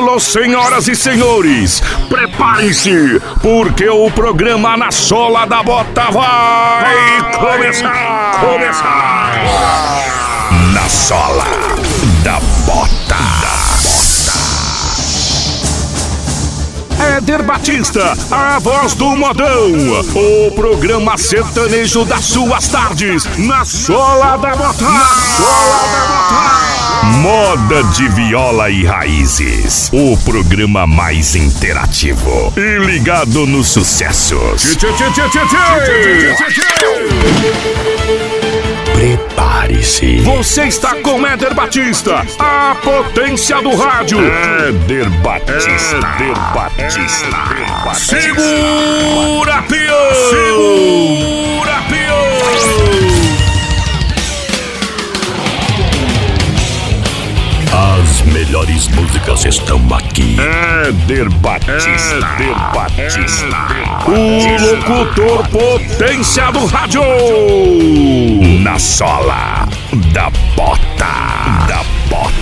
Alô, senhoras e senhores, preparem-se, porque o programa Na Sola da Bota vai começar! Na Sola da Bota. Éder Batista, a voz do modão, o programa sertanejo das suas tardes, Na Sola da Bota. Moda de viola e raízes, o programa mais interativo e ligado nos sucessos. Prepare-se. Você está com Éder Batista, a potência do rádio. Éder Batista. Segura, pião! Segura, pião! As melhores músicas estão aqui. Éder Batista. O locutor potência do rádio. Na Sola da Bota.